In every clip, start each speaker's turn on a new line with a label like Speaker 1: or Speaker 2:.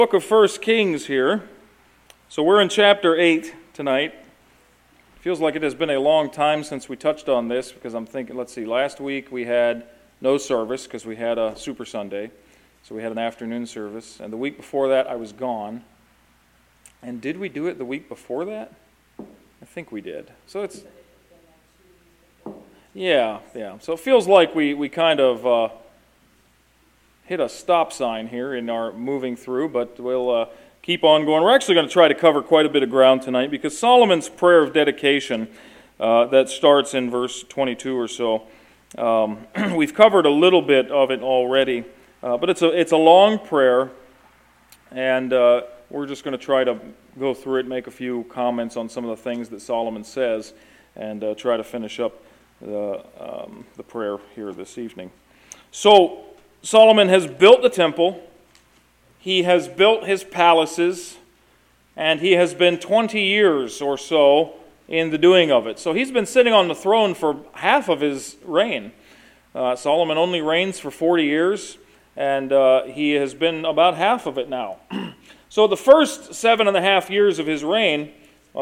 Speaker 1: Book of 1 Kings here. So we're in chapter 8 tonight. Feels like it has been a long time since we touched on this because I'm thinking, let's see, last week we had no service because we had a Super Sunday. So we had an afternoon service. And the week before that I was gone. And did we do it the week before that? I think we did. So it's... Yeah. So it feels like we kind of hit a stop sign here in our moving through, but we'll keep on going. We're actually going to try to cover quite a bit of ground tonight because Solomon's prayer of dedication that starts in verse 22 or so, we've covered a little bit of it already, but it's a long prayer, and we're just going to try to go through it, make a few comments on some of the things that Solomon says, and try to finish up the prayer here this evening. So, Solomon has built the temple, he has built his palaces, and he has been 20 years or so in the doing of it. So he's been sitting on the throne for half of his reign. Solomon only reigns for 40 years, and he has been about half of it now. So the first 7.5 years of his reign,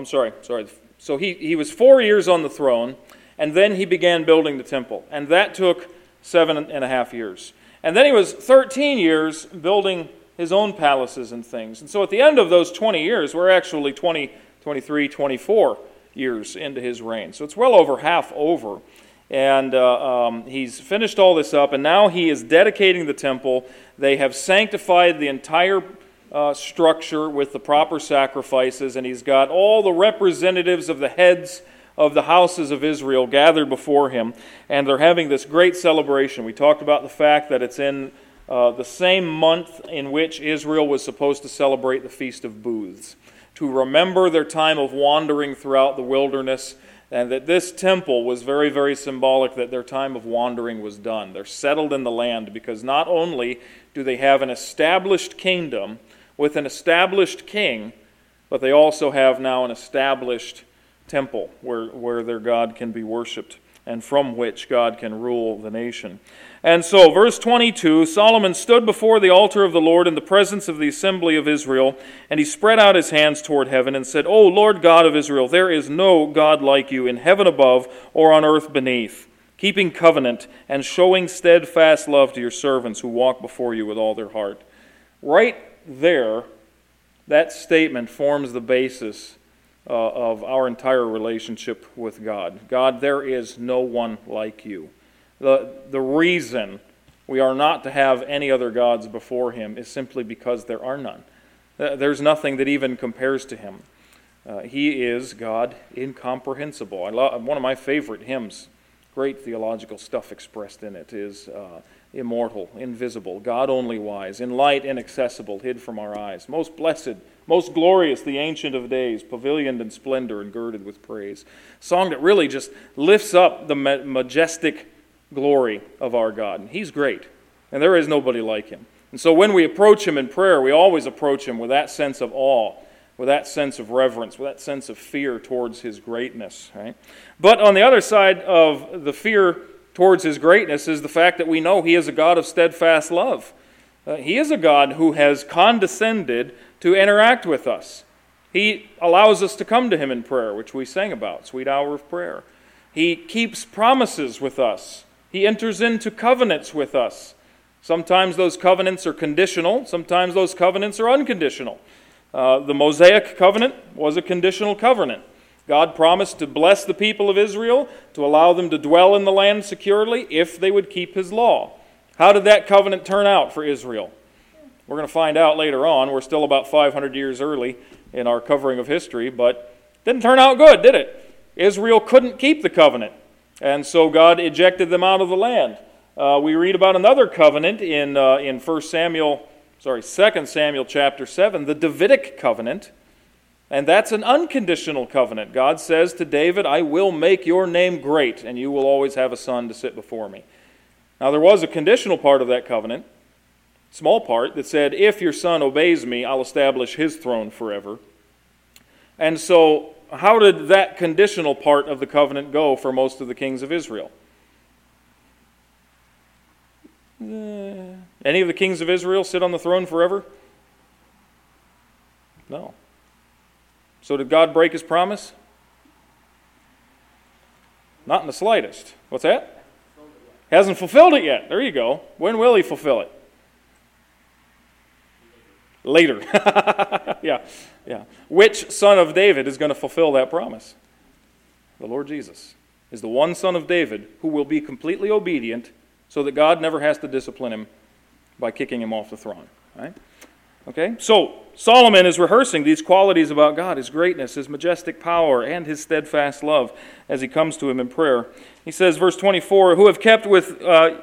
Speaker 1: so he was 4 years on the throne, and then he began building the temple, and that took 7.5 years. And then he was 13 years building his own palaces and things. And so at the end of those 20 years, we're actually 23, 24 years into his reign. So it's well over half over. And he's finished all this up, and now he is dedicating the temple. They have sanctified the entire structure with the proper sacrifices, and he's got all the representatives of the heads of the houses of Israel gathered before him, and they're having this great celebration. We talked about the fact that it's in the same month in which Israel was supposed to celebrate the Feast of Booths, to remember their time of wandering throughout the wilderness, and that this temple was very, very symbolic that their time of wandering was done. They're settled in the land because not only do they have an established kingdom with an established king, but they also have now an established temple where their God can be worshipped and from which God can rule the nation. And so, verse 22, Solomon stood before the altar of the Lord in the presence of the assembly of Israel, and he spread out his hands toward heaven and said, O Lord God of Israel, there is no God like you in heaven above or on earth beneath, keeping covenant and showing steadfast love to your servants who walk before you with all their heart. Right there, that statement forms the basis of our entire relationship with God. God, there is no one like you. The reason we are not to have any other gods before him is simply because there are none. There's nothing that even compares to him. He is God incomprehensible. One of my favorite hymns, great theological stuff expressed in it, is immortal, invisible, God only wise, in light inaccessible, hid from our eyes, most blessed, most glorious, the Ancient of Days, pavilioned in splendor and girded with praise. Song that really just lifts up the majestic glory of our God. And he's great, and there is nobody like him. And so when we approach him in prayer, we always approach him with that sense of awe, with that sense of reverence, with that sense of fear towards his greatness. Right? But on the other side of the fear towards his greatness is the fact that we know he is a God of steadfast love. He is a God who has condescended to interact with us. He allows us to come to him in prayer, which we sang about, Sweet Hour of Prayer. He keeps promises with us. He enters into covenants with us. Sometimes those covenants are conditional. Sometimes those covenants are unconditional. The Mosaic covenant was a conditional covenant. God promised to bless the people of Israel, to allow them to dwell in the land securely if they would keep his law. How did that covenant turn out for Israel? We're going to find out later on. We're still about 500 years early in our covering of history, but it didn't turn out good, did it? Israel couldn't keep the covenant, and so God ejected them out of the land. We read about another covenant in 2 Samuel chapter 7, the Davidic covenant, and that's an unconditional covenant. God says to David, I will make your name great, and you will always have a son to sit before me. Now there was a conditional part of that covenant, small part, that said, if your son obeys me, I'll establish his throne forever. And so, how did that conditional part of the covenant go for most of the kings of Israel? Any of the kings of Israel sit on the throne forever? No. So did God break his promise? Not in the slightest. What's that? Hasn't fulfilled it yet. There you go. When will he fulfill it? Later. Yeah. Which son of David is going to fulfill that promise? The Lord Jesus is the one son of David who will be completely obedient so that God never has to discipline him by kicking him off the throne. Right? Okay? So Solomon is rehearsing these qualities about God, his greatness, his majestic power, and his steadfast love as he comes to him in prayer. He says, verse 24, "Who have kept with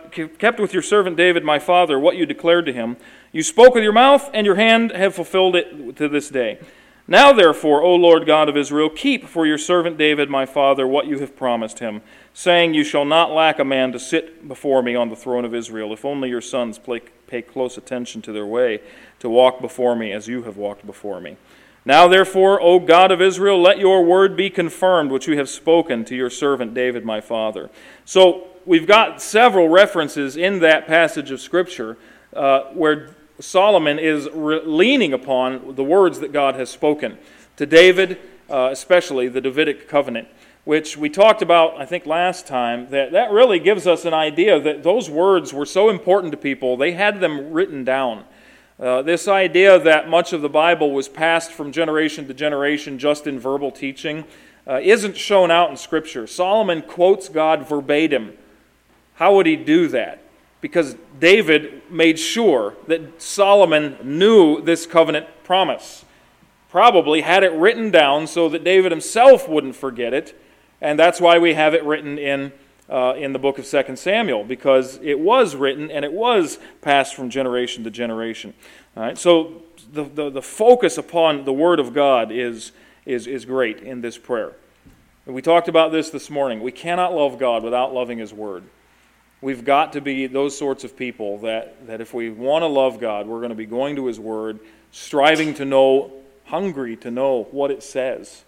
Speaker 1: your servant David, my father, what you declared to him. You spoke with your mouth, and your hand have fulfilled it to this day. Now therefore, O Lord God of Israel, keep for your servant David, my father, what you have promised him, saying, you shall not lack a man to sit before me on the throne of Israel, if only your sons pay close attention to their way, to walk before me as you have walked before me. Now therefore, O God of Israel, let your word be confirmed, which you have spoken to your servant David, my father." So we've got several references in that passage of Scripture where Solomon is leaning upon the words that God has spoken to David, especially the Davidic covenant, which we talked about, I think, last time, that really gives us an idea that those words were so important to people, they had them written down. This idea that much of the Bible was passed from generation to generation just in verbal teaching isn't shown out in Scripture. Solomon quotes God verbatim. How would he do that? Because David made sure that Solomon knew this covenant promise. Probably had it written down so that David himself wouldn't forget it. And that's why we have it written in the book of 2 Samuel, because it was written and it was passed from generation to generation. All right, so the focus upon the Word of God is great in this prayer. And we talked about this morning. We cannot love God without loving His Word. We've got to be those sorts of people that if we want to love God, we're going to be going to His Word, striving to know, hungry to know what it says.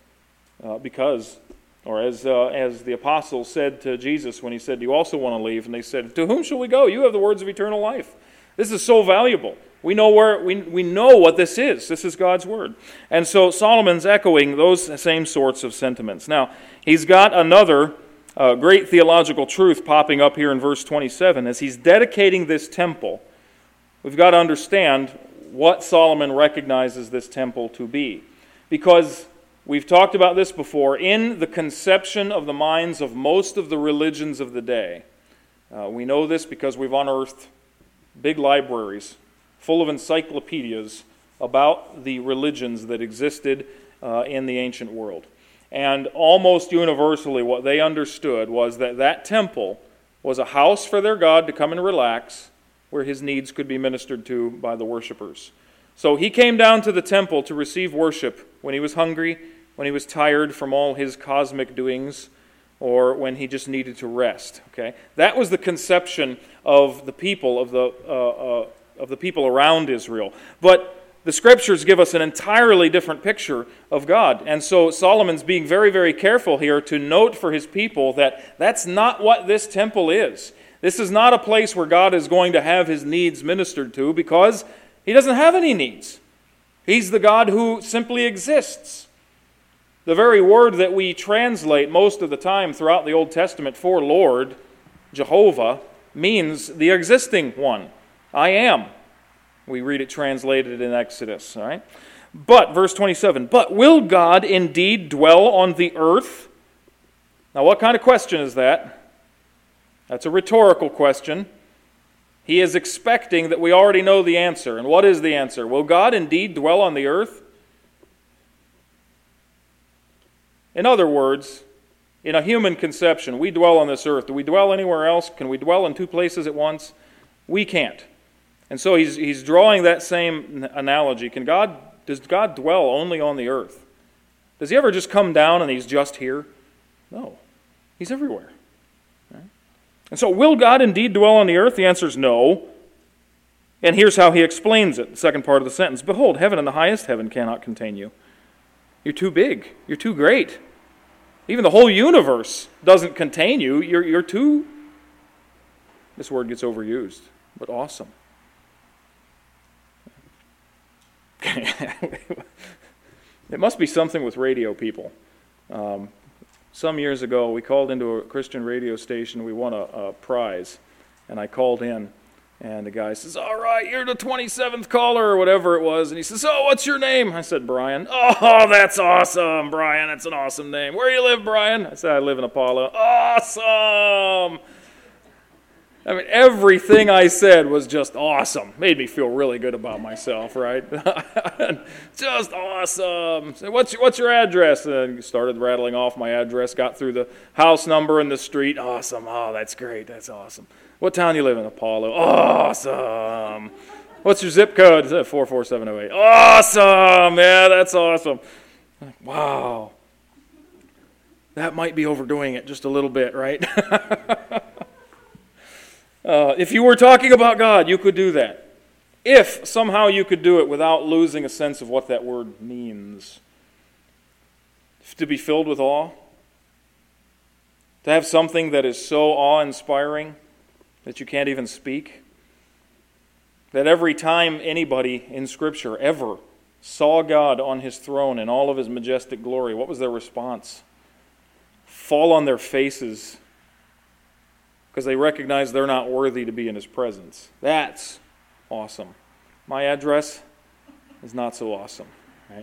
Speaker 1: Because, or as the apostles said to Jesus when He said, "Do you also want to leave?" And they said, "To whom shall we go? You have the words of eternal life." This is so valuable. We know we know what this is. This is God's Word. And so Solomon's echoing those same sorts of sentiments. Now, he's got another great theological truth popping up here in verse 27. As he's dedicating this temple, we've got to understand what Solomon recognizes this temple to be. Because we've talked about this before, in the conception of the minds of most of the religions of the day, we know this because we've unearthed big libraries full of encyclopedias about the religions that existed in the ancient world. And almost universally what they understood was that temple was a house for their God to come and relax, where his needs could be ministered to by the worshipers. So he came down to the temple to receive worship when he was hungry, when he was tired from all his cosmic doings, or when he just needed to rest. Okay, that was the conception of the people of the people around Israel. But the Scriptures give us an entirely different picture of God. And so Solomon's being very, very careful here to note for his people that that's not what this temple is. This is not a place where God is going to have his needs ministered to, because he doesn't have any needs. He's the God who simply exists. The very word that we translate most of the time throughout the Old Testament for Lord, Jehovah, means the existing one. I am. We read it translated in Exodus, all right? But, verse 27, "But will God indeed dwell on the earth?" Now, what kind of question is that? That's a rhetorical question. He is expecting that we already know the answer. And what is the answer? Will God indeed dwell on the earth? In other words, in a human conception, we dwell on this earth. Do we dwell anywhere else? Can we dwell in two places at once? We can't. And so he's drawing that same analogy. Does God dwell only on the earth? Does he ever just come down and he's just here? No. He's everywhere. Right? And so will God indeed dwell on the earth? The answer is no. And here's how he explains it, the second part of the sentence. "Behold, heaven and the highest heaven cannot contain you." You're too big. You're too great. Even the whole universe doesn't contain you. You're too... This word gets overused, but awesome. It must be something with radio people. Some years ago, we called into a Christian radio station. We won a prize, and I called in, and the guy says, "All right, you're the 27th caller," or whatever it was, and he says, "Oh, what's your name?" I said, "Brian." "Oh, that's awesome, Brian. That's an awesome name. Where do you live, Brian?" I said, "I live in Apollo." "Awesome." I mean, everything I said was just awesome. Made me feel really good about myself, right? Just awesome. So what's your address? And started rattling off my address, got through the house number and the street. Awesome. Oh, that's great. That's awesome. What town you live in? Apollo. Awesome. What's your zip code? 44708. Awesome. Yeah, that's awesome. Wow. That might be overdoing it just a little bit, right? If you were talking about God, you could do that. If somehow you could do it without losing a sense of what that word means. To be filled with awe. To have something that is so awe-inspiring that you can't even speak. That every time anybody in Scripture ever saw God on His throne in all of His majestic glory, what was their response? Fall on their faces, because they recognize they're not worthy to be in His presence. That's awesome. My address is not so awesome, right?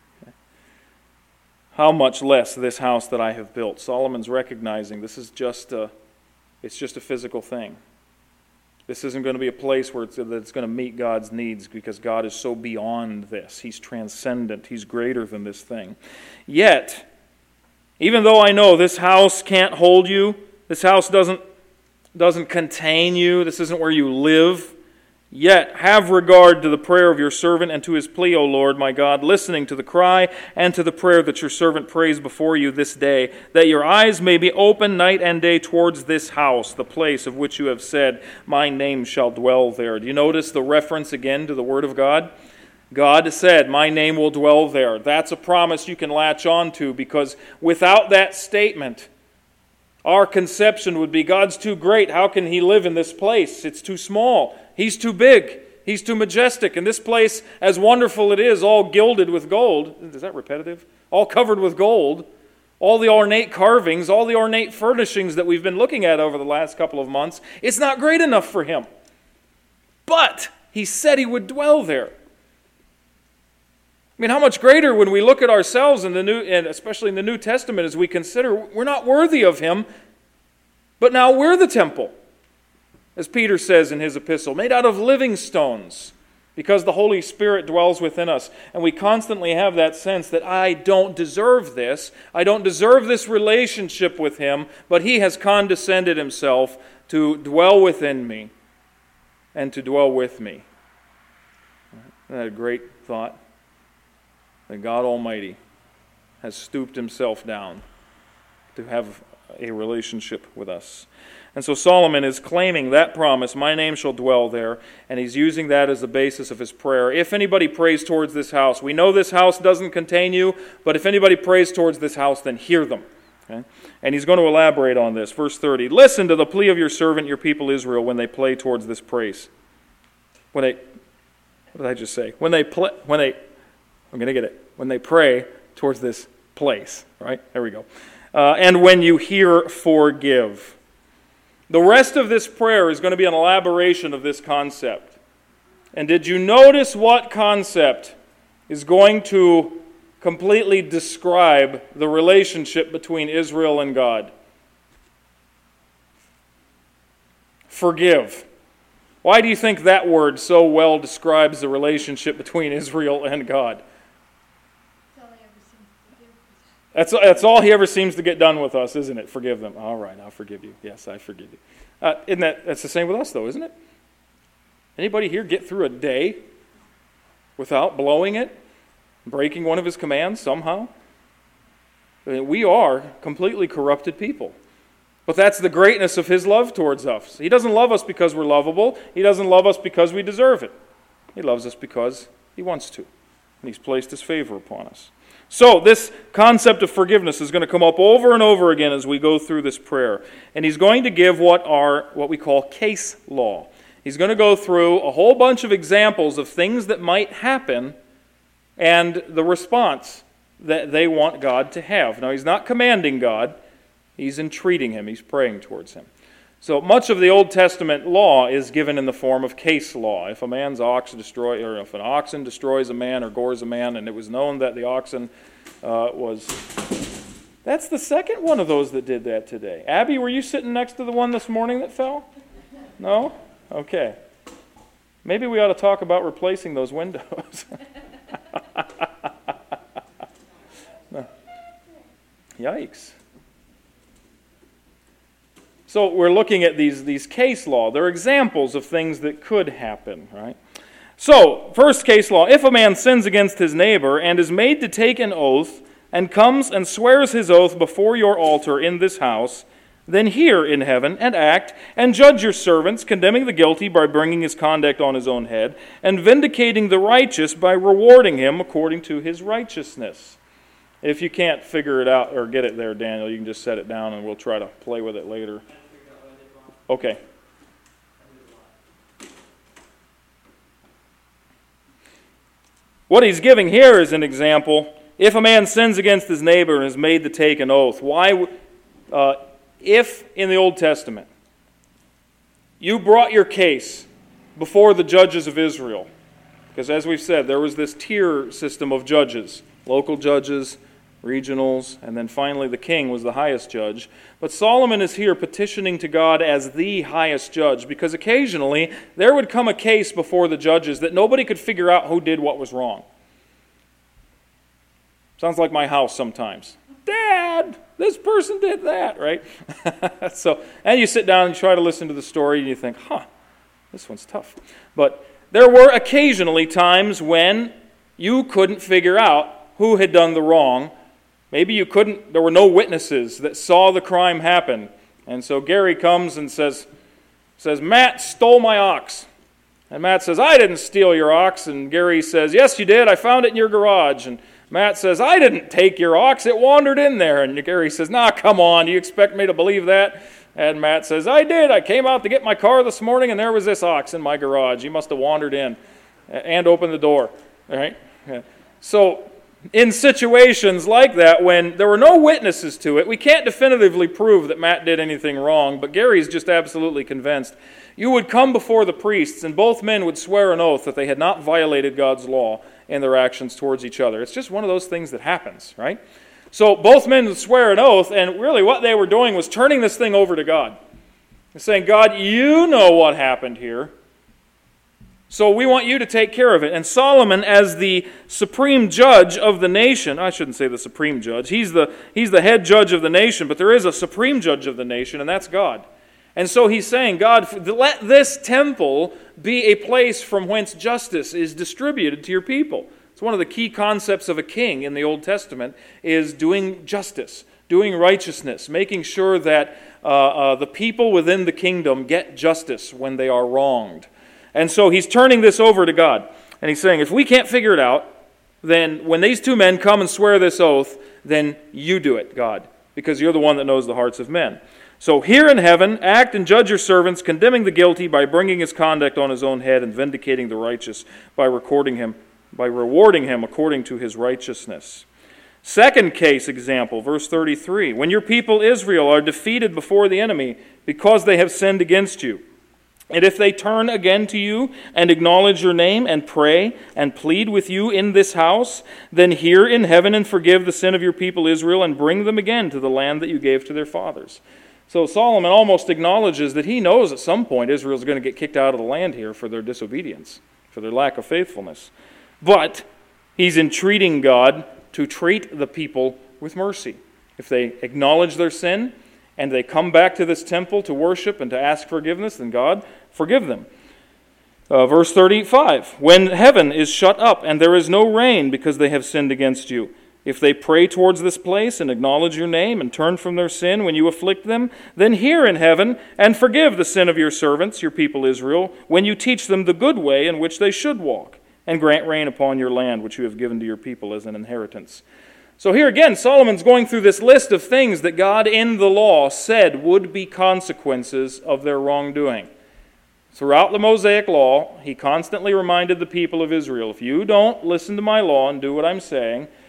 Speaker 1: How much less this house that I have built. Solomon's recognizing this is it's just a physical thing. This isn't going to be a place where it's going to meet God's needs, because God is so beyond this. He's transcendent. He's greater than this thing. Yet, even though I know this house can't hold you, this house doesn't contain you, this isn't where you live, yet have regard to the prayer of your servant and to his plea, O Lord my God, listening to the cry and to the prayer that your servant prays before you this day, that your eyes may be open night and day towards this house, the place of which you have said, my name shall dwell there. Do you notice the reference again to the Word of God? God said, my name will dwell there. That's a promise you can latch on to, because without that statement, our conception would be, God's too great. How can He live in this place? It's too small. He's too big. He's too majestic. And this place, as wonderful it is, all gilded with gold. Is that repetitive? All covered with gold. All the ornate carvings, all the ornate furnishings that we've been looking at over the last couple of months. It's not great enough for Him. But He said He would dwell there. I mean, how much greater when we look at ourselves in the New, and especially in the New Testament, as we consider we're not worthy of Him, but now we're the temple. As Peter says in his epistle, made out of living stones, because the Holy Spirit dwells within us. And we constantly have that sense that I don't deserve this. I don't deserve this relationship with Him, but He has condescended Himself to dwell within me and to dwell with me. Isn't that a great thought? That God Almighty has stooped Himself down to have a relationship with us. And so Solomon is claiming that promise, my name shall dwell there, and he's using that as the basis of his prayer. If anybody prays towards this house, we know this house doesn't contain you, but if anybody prays towards this house, then hear them. Okay? And he's going to elaborate on this. Verse 30, listen to the plea of your servant, your people Israel, when they play towards this praise. What did I just say? I'm going to get it. When they pray towards this place, right? There we go. And when you hear, forgive. The rest of this prayer is going to be an elaboration of this concept. And did you notice what concept is going to completely describe the relationship between Israel and God? Forgive. Why do you think that word so well describes the relationship between Israel and God? That's all He ever seems to get done with us, isn't it? Forgive them. All right, I'll forgive you. Yes, I forgive you. That's the same with us, though, isn't it? Anybody here get through a day without blowing it, breaking one of His commands somehow? I mean, we are completely corrupted people. But that's the greatness of His love towards us. He doesn't love us because we're lovable. He doesn't love us because we deserve it. He loves us because He wants to. And He's placed His favor upon us. So this concept of forgiveness is going to come up over and over again as we go through this prayer. And he's going to give what we call case law. He's going to go through a whole bunch of examples of things that might happen and the response that they want God to have. Now, he's not commanding God. He's entreating him. He's praying towards him. So much of the Old Testament law is given in the form of case law. If if an oxen destroys a man or gores a man, and it was known that the oxen was... That's the second one of those that did that today. Abby, were you sitting next to the one this morning that fell? No? Okay. Maybe we ought to talk about replacing those windows. Yikes. So we're looking at these case law. They're examples of things that could happen, right? So, first case law, if a man sins against his neighbor and is made to take an oath and comes and swears his oath before your altar in this house, then hear in heaven and act and judge your servants, condemning the guilty by bringing his conduct on his own head, and vindicating the righteous by rewarding him according to his righteousness. If you can't figure it out or get it there, Daniel, you can just set it down and we'll try to play with it later. Okay. What he's giving here is an example. If a man sins against his neighbor and is made to take an oath, if in the Old Testament you brought your case before the judges of Israel, because as we've said, there was this tier system of judges, local judges, regionals, and then finally the king was the highest judge. But Solomon is here petitioning to God as the highest judge, because occasionally there would come a case before the judges that nobody could figure out who did what was wrong. Sounds like my house sometimes. Dad, this person did that, right? And you sit down and you try to listen to the story and you think, this one's tough. But there were occasionally times when you couldn't figure out who had done the wrong. Maybe there were no witnesses that saw the crime happen. And so Gary comes and says, Matt stole my ox. And Matt says, I didn't steal your ox. And Gary says, yes, you did. I found it in your garage. And Matt says, I didn't take your ox. It wandered in there. And Gary says, come on. Do you expect me to believe that? And Matt says, I did. I came out to get my car this morning, and there was this ox in my garage. He must have wandered in and opened the door. All right? Yeah. So in situations like that, when there were no witnesses to it, we can't definitively prove that Matt did anything wrong, but Gary's just absolutely convinced. You would come before the priests, and both men would swear an oath that they had not violated God's law in their actions towards each other. It's just one of those things that happens, right? So both men would swear an oath, and really what they were doing was turning this thing over to God. They're saying, God, you know what happened here. So we want you to take care of it. And Solomon, as the supreme judge of the nation, I shouldn't say the supreme judge, he's the head judge of the nation, but there is a supreme judge of the nation, and that's God. And so he's saying, God, let this temple be a place from whence justice is distributed to your people. It's one of the key concepts of a king in the Old Testament is doing justice, doing righteousness, making sure that the people within the kingdom get justice when they are wronged. And so he's turning this over to God. And he's saying, if we can't figure it out, then when these two men come and swear this oath, then you do it, God, because you're the one that knows the hearts of men. So hear in heaven, act and judge your servants, condemning the guilty by bringing his conduct on his own head and vindicating the righteous by rewarding him according to his righteousness. Second case example, verse 33. When your people Israel are defeated before the enemy because they have sinned against you, and if they turn again to you and acknowledge your name and pray and plead with you in this house, then hear in heaven and forgive the sin of your people Israel and bring them again to the land that you gave to their fathers. So Solomon almost acknowledges that he knows at some point Israel is going to get kicked out of the land here for their disobedience, for their lack of faithfulness. But he's entreating God to treat the people with mercy. If they acknowledge their sin and they come back to this temple to worship and to ask forgiveness, then God, forgive them. Verse 35, when heaven is shut up and there is no rain because they have sinned against you, if they pray towards this place and acknowledge your name and turn from their sin when you afflict them, then hear in heaven and forgive the sin of your servants, your people Israel, when you teach them the good way in which they should walk, and grant rain upon your land which you have given to your people as an inheritance. So here again, Solomon's going through this list of things that God in the law said would be consequences of their wrongdoing. Throughout the Mosaic law, he constantly reminded the people of Israel, if you don't listen to my law and do what I'm saying,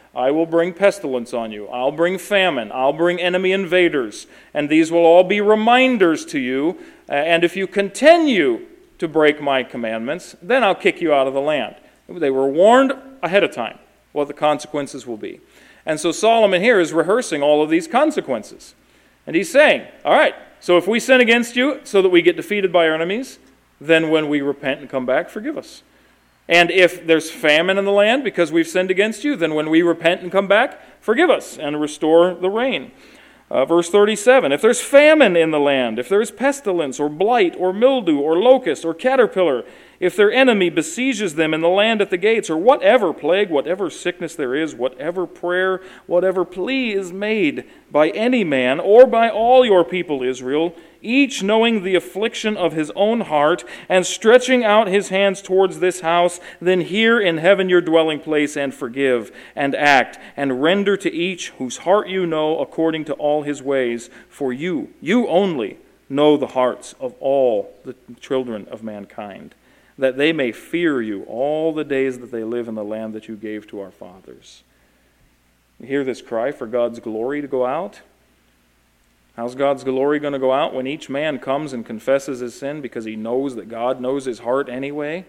Speaker 1: I will bring pestilence on you. I'll bring famine. I'll bring enemy invaders. And these will all be reminders to you. And if you continue to break my commandments, then I'll kick you out of the land. They were warned ahead of time what the consequences will be. And so Solomon here is rehearsing all of these consequences. And he's saying, all right, so if we sin against you so that we get defeated by our enemies, then when we repent and come back, forgive us. And if there's famine in the land because we've sinned against you, then when we repent and come back, forgive us and restore the rain. Verse 37, if there's famine in the land, if there's pestilence or blight or mildew or locust or caterpillar, if their enemy besieges them in the land at the gates, or whatever plague, whatever sickness there is, whatever prayer, whatever plea is made by any man or by all your people Israel, each knowing the affliction of his own heart and stretching out his hands towards this house, then hear in heaven your dwelling place and forgive and act and render to each whose heart you know according to all his ways. For you only know the hearts of all the children of mankind, that they may fear you all the days that they live in the land that you gave to our fathers. You hear this cry for God's glory to go out? How's God's glory going to go out when each man comes and confesses his sin because he knows that God knows his heart anyway?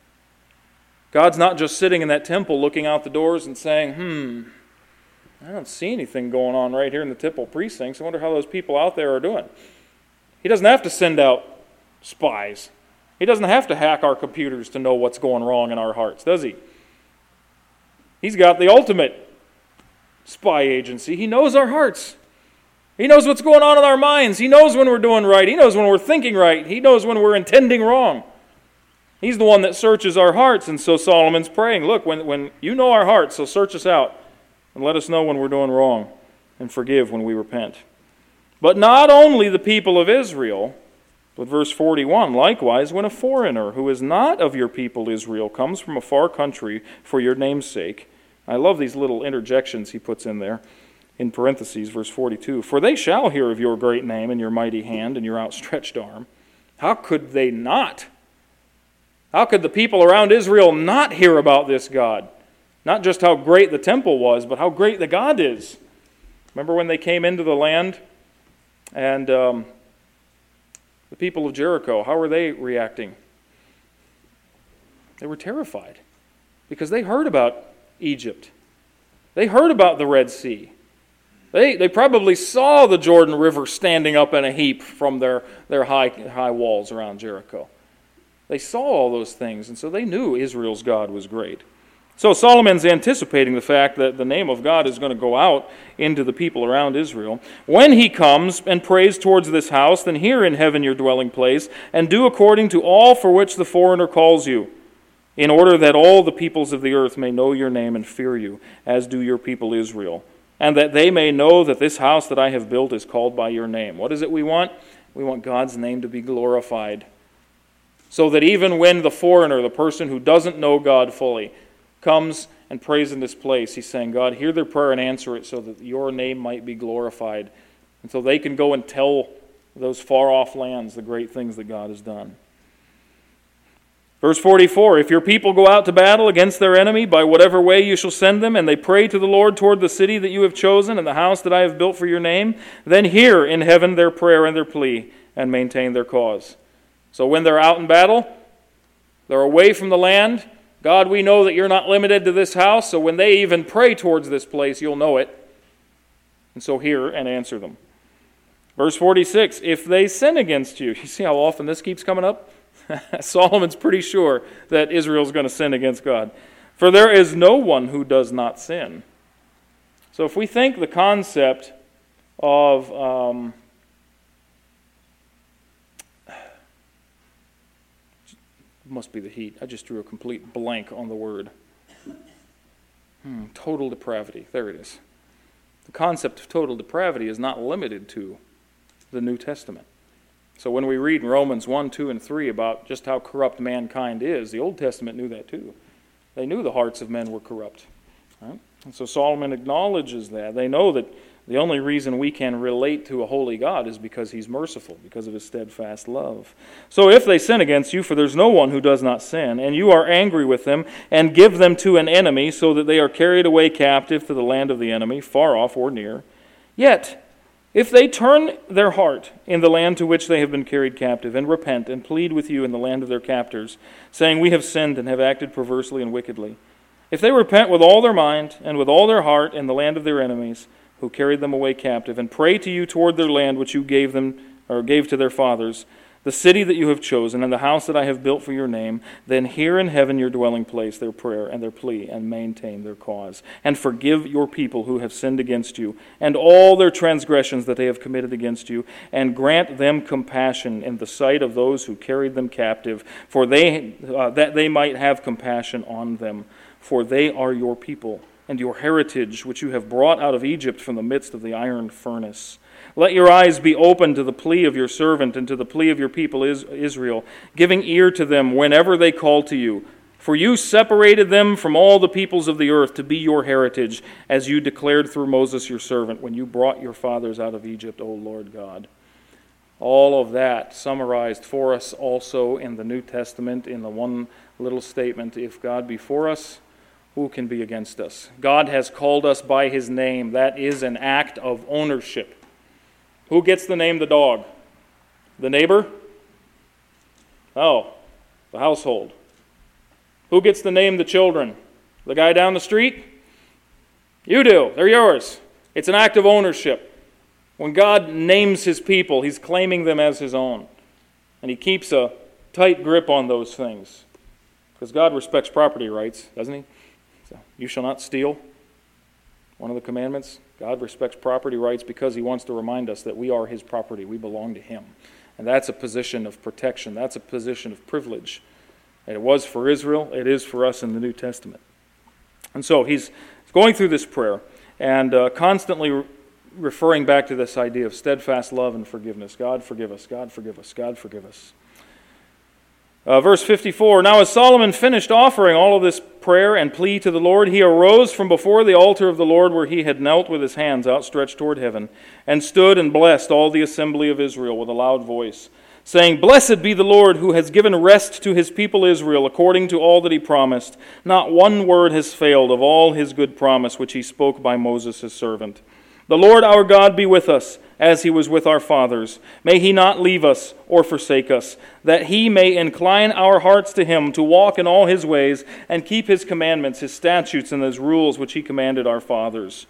Speaker 1: God's not just sitting in that temple looking out the doors and saying, I don't see anything going on right here in the temple precincts. I wonder how those people out there are doing. He doesn't have to send out spies. He doesn't have to hack our computers to know what's going wrong in our hearts, does he? He's got the ultimate spy agency. He knows our hearts. He knows what's going on in our minds. He knows when we're doing right. He knows when we're thinking right. He knows when we're intending wrong. He's the one that searches our hearts. And so Solomon's praying, look, when you know our hearts, so search us out and let us know when we're doing wrong and forgive when we repent. But not only the people of Israel, but verse 41, likewise, when a foreigner who is not of your people Israel comes from a far country for your name's sake. I love these little interjections he puts in there. In parentheses, verse 42, for they shall hear of your great name and your mighty hand and your outstretched arm. How could they not? How could the people around Israel not hear about this God? Not just how great the temple was, but how great the God is. Remember when they came into the land and the people of Jericho, how were they reacting? They were terrified because they heard about Egypt. They heard about the Red Sea. They probably saw the Jordan River standing up in a heap from their high walls around Jericho. They saw all those things, and so they knew Israel's God was great. So Solomon's anticipating the fact that the name of God is going to go out into the people around Israel. When he comes and prays towards this house, then hear in heaven your dwelling place, and do according to all for which the foreigner calls you, in order that all the peoples of the earth may know your name and fear you, as do your people Israel, and that they may know that this house that I have built is called by your name. What is it we want? We want God's name to be glorified. So that even when the foreigner, the person who doesn't know God fully, comes and prays in this place, he's saying, God, hear their prayer and answer it so that your name might be glorified, and so they can go and tell those far-off lands the great things that God has done. Verse 44, if your people go out to battle against their enemy by whatever way you shall send them, and they pray to the Lord toward the city that you have chosen and the house that I have built for your name, then hear in heaven their prayer and their plea and maintain their cause. So when they're out in battle, they're away from the land, God, we know that you're not limited to this house, so when they even pray towards this place, you'll know it. And so hear and answer them. Verse 46, if they sin against you, you see how often this keeps coming up? Solomon's pretty sure that Israel's going to sin against God. For there is no one who does not sin. So if we think the concept of must be the heat. I just drew a complete blank on the word. Total depravity. There it is. The concept of total depravity is not limited to the New Testament. So when we read in Romans 1, 2, and 3 about just how corrupt mankind is, the Old Testament knew that too. They knew the hearts of men were corrupt. Right? And so Solomon acknowledges that. They know that the only reason we can relate to a holy God is because He's merciful, because of His steadfast love. So if they sin against you, for there's no one who does not sin, and you are angry with them, and give them to an enemy, so that they are carried away captive to the land of the enemy, far off or near, yet if they turn their heart in the land to which they have been carried captive, and repent, and plead with you in the land of their captors, saying, we have sinned and have acted perversely and wickedly, if they repent with all their mind and with all their heart in the land of their enemies, who carried them away captive, and pray to you toward their land which you gave them, or gave to their fathers, the city that you have chosen, and the house that I have built for your name, then hear in heaven your dwelling place, their prayer and their plea, and maintain their cause. And forgive your people who have sinned against you, and all their transgressions that they have committed against you, and grant them compassion in the sight of those who carried them captive, for that they might have compassion on them. For they are your people, and your heritage, which you have brought out of Egypt from the midst of the iron furnace. Let your eyes be open to the plea of your servant and to the plea of your people Israel, giving ear to them whenever they call to you. For you separated them from all the peoples of the earth to be your heritage, as you declared through Moses your servant, when you brought your fathers out of Egypt, O Lord God. All of that summarized for us also in the New Testament in the one little statement, if God be for us, who can be against us? God has called us by His name. That is an act of ownership. Who gets the name the dog? The neighbor? Oh, the household. Who gets the name the children? The guy down the street? You do. They're yours. It's an act of ownership. When God names His people, He's claiming them as His own. And He keeps a tight grip on those things. Because God respects property rights, doesn't He? So, you shall not steal. One of the commandments. God respects property rights because He wants to remind us that we are His property. We belong to Him. And that's a position of protection. That's a position of privilege. And it was for Israel. It is for us in the New Testament. And so he's going through this prayer and constantly referring back to this idea of steadfast love and forgiveness. God forgive us. God forgive us. God forgive us. Verse 54, Now as Solomon finished offering all of this prayer and plea to the Lord, he arose from before the altar of the Lord where he had knelt with his hands outstretched toward heaven, and stood and blessed all the assembly of Israel with a loud voice, saying, Blessed be the Lord who has given rest to His people Israel according to all that He promised. Not one word has failed of all His good promise which He spoke by Moses His servant. The Lord our God be with us, as He was with our fathers. May He not leave us or forsake us, that He may incline our hearts to Him to walk in all His ways and keep His commandments, His statutes, and His rules which He commanded our fathers.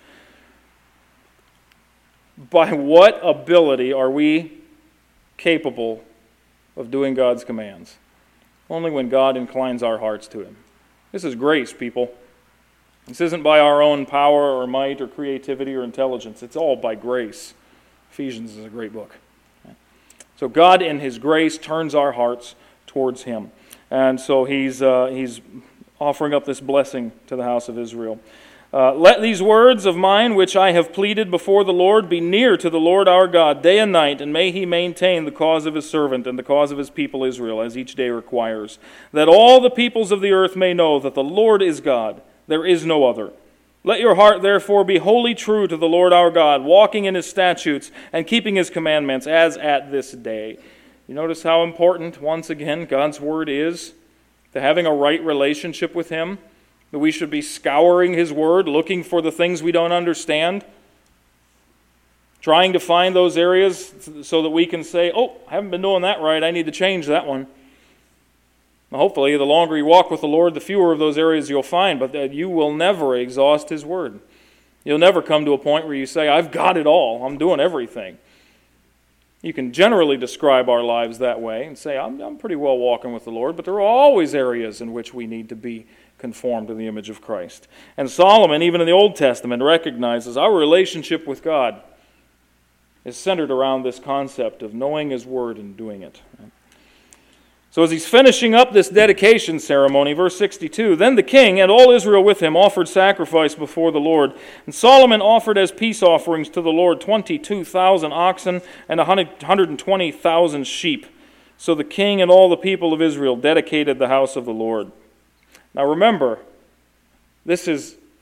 Speaker 1: By what ability are we capable of doing God's commands? Only when God inclines our hearts to Him. This is grace, people. This isn't by our own power or might or creativity or intelligence. It's all by grace. Ephesians is a great book. So God in His grace turns our hearts towards Him. And so He's offering up this blessing to the house of Israel. Let these words of mine, which I have pleaded before the Lord, be near to the Lord our God day and night, and may He maintain the cause of His servant and the cause of His people Israel, as each day requires, that all the peoples of the earth may know that the Lord is God. There is no other. Let your heart therefore be wholly true to the Lord our God, walking in His statutes and keeping His commandments as at this day. You notice how important, once again, God's Word is to having a right relationship with Him, that we should be scouring His Word, looking for the things we don't understand, trying to find those areas so that we can say, oh, I haven't been doing that right, I need to change that one. Hopefully, the longer you walk with the Lord, the fewer of those areas you'll find, but that you will never exhaust His Word. You'll never come to a point where you say, I've got it all, I'm doing everything. You can generally describe our lives that way and say, I'm pretty well walking with the Lord, but there are always areas in which we need to be conformed to the image of Christ. And Solomon, even in the Old Testament, recognizes our relationship with God is centered around this concept of knowing His Word and doing it. So as he's finishing up this dedication ceremony, verse 62, Then the king and all Israel with him offered sacrifice before the Lord. And Solomon offered as peace offerings to the Lord 22,000 oxen and 120,000 sheep. So the king and all the people of Israel dedicated the house of the Lord. Now remember, this is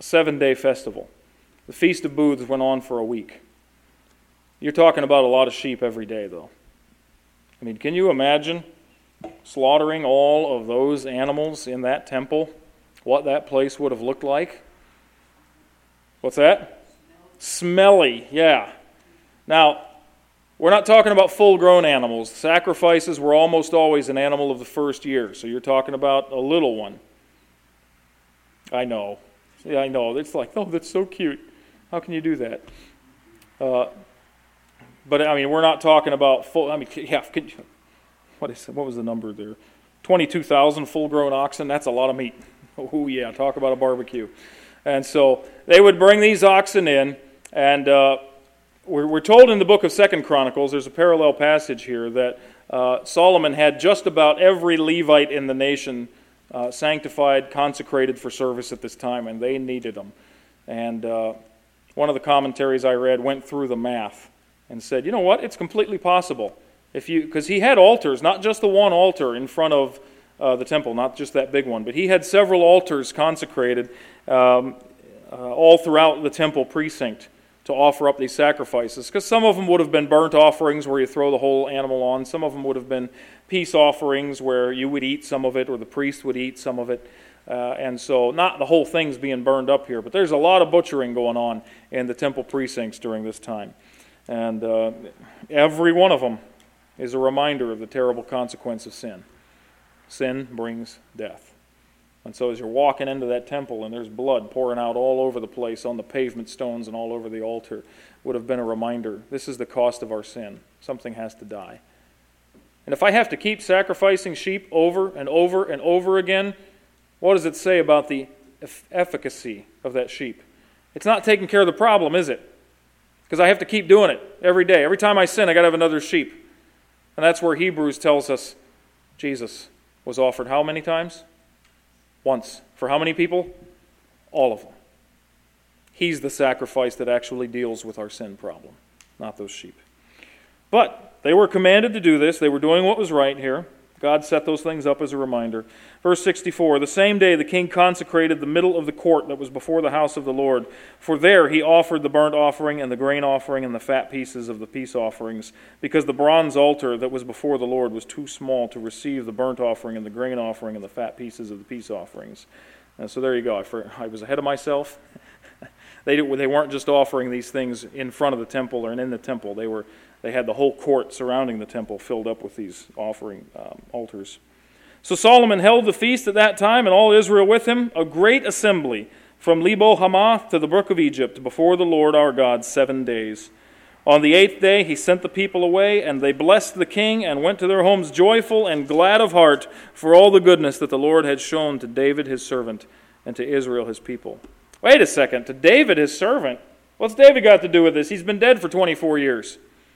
Speaker 1: a 7-day festival. The Feast of Booths went on for a week. You're talking about a lot of sheep every day, though. I mean, can you imagine slaughtering all of those animals in that temple? What that place would have looked like? What's that? Smelly, yeah. Now, we're not talking about full-grown animals. Sacrifices were almost always an animal of the first year, so you're talking about a little one. I know. Yeah, I know. It's like, oh, that's so cute. How can you do that? But, I mean, we're not talking about full, I mean, yeah, what was the number there? 22,000 full-grown oxen, that's a lot of meat. Oh, yeah, talk about a barbecue. And so they would bring these oxen in, and we're told in the book of 2 Chronicles, there's a parallel passage here, that Solomon had just about every Levite in the nation sanctified, consecrated for service at this time, and they needed them. And one of the commentaries I read went through the math and said, you know what, it's completely possible. Because he had altars, not just the one altar in front of the temple, not just that big one, but he had several altars consecrated all throughout the temple precinct to offer up these sacrifices. Because some of them would have been burnt offerings where you throw the whole animal on. Some of them would have been peace offerings where you would eat some of it or the priest would eat some of it. And so not the whole thing's being burned up here, but there's a lot of butchering going on in the temple precincts during this time. And every one of them is a reminder of the terrible consequence of sin. Sin brings death. And so as you're walking into that temple and there's blood pouring out all over the place on the pavement stones and all over the altar, would have been a reminder. This is the cost of our sin. Something has to die. And if I have to keep sacrificing sheep over and over and over again, what does it say about the efficacy of that sheep? It's not taking care of the problem, is it? Because I have to keep doing it every day. Every time I sin, I got to have another sheep. And that's where Hebrews tells us Jesus was offered how many times? Once. For how many people? All of them. He's the sacrifice that actually deals with our sin problem, not those sheep. But they were commanded to do this. They were doing what was right here. God set those things up as a reminder. Verse 64, the same day the king consecrated the middle of the court that was before the house of the Lord. For there he offered the burnt offering and the grain offering and the fat pieces of the peace offerings, because the bronze altar that was before the Lord was too small to receive the burnt offering and the grain offering and the fat pieces of the peace offerings. And so there you go. I was ahead of myself. They weren't just offering these things in front of the temple or in the temple. They had the whole court surrounding the temple filled up with these offering altars. So Solomon held the feast at that time, and all Israel with him, a great assembly, from Lebo Hamath to the brook of Egypt, before the Lord our God 7 days. On the 8th day he sent the people away, and they blessed the king, and went to their homes joyful and glad of heart for all the goodness that the Lord had shown to David his servant, and to Israel his people. Wait a second, to David his servant? What's David got to do with this? He's been dead for 24 years.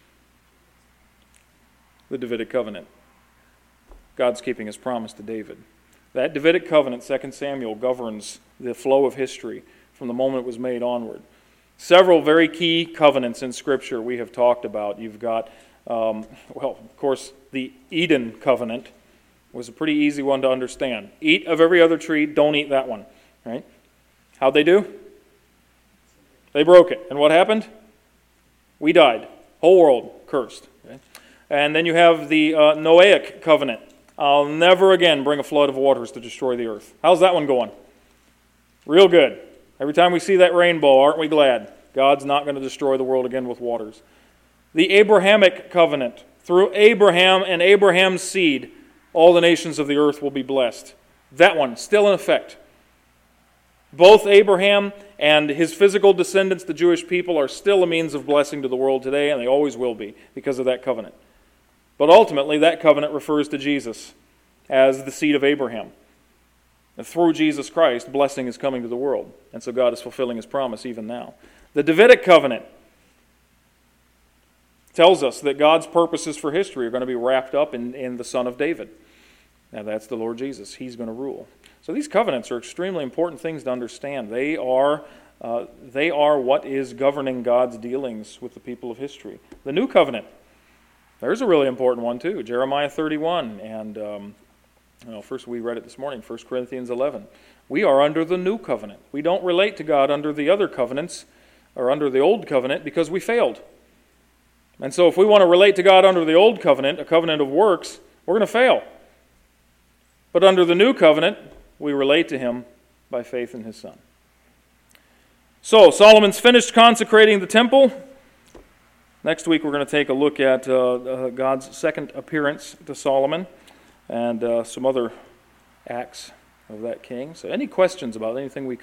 Speaker 1: The Davidic covenant. God's keeping his promise to David. That Davidic covenant, 2 Samuel, governs the flow of history from the moment it was made onward. Several very key covenants in Scripture we have talked about. You've got, of course, the Eden covenant was a pretty easy one to understand. Eat of every other tree, don't eat that one. Right? How'd they do? They broke it. And what happened? We died. Whole world cursed. Okay? And then you have the Noahic covenant. I'll never again bring a flood of waters to destroy the earth. How's that one going? Real good. Every time we see that rainbow, aren't we glad? God's not going to destroy the world again with waters. The Abrahamic covenant. Through Abraham and Abraham's seed, all the nations of the earth will be blessed. That one, still in effect. Both Abraham and his physical descendants, the Jewish people, are still a means of blessing to the world today, and they always will be because of that covenant. But ultimately, that covenant refers to Jesus as the seed of Abraham. And through Jesus Christ, blessing is coming to the world. And so God is fulfilling his promise even now. The Davidic covenant tells us that God's purposes for history are going to be wrapped up in the Son of David. Now that's the Lord Jesus. He's going to rule. So these covenants are extremely important things to understand. They are what is governing God's dealings with the people of history. The new covenant. There's a really important one too, Jeremiah 31 and Well, first we read it this morning, 1 Corinthians 11. We are under the new covenant. We don't relate to God under the other covenants or under the old covenant because we failed. And so if we want to relate to God under the old covenant, a covenant of works, we're going to fail. But under the new covenant, we relate to Him by faith in His Son. So, Solomon's finished consecrating the temple. Next week we're going to take a look at God's second appearance to Solomon and some other acts of that king. So any questions about anything we covered?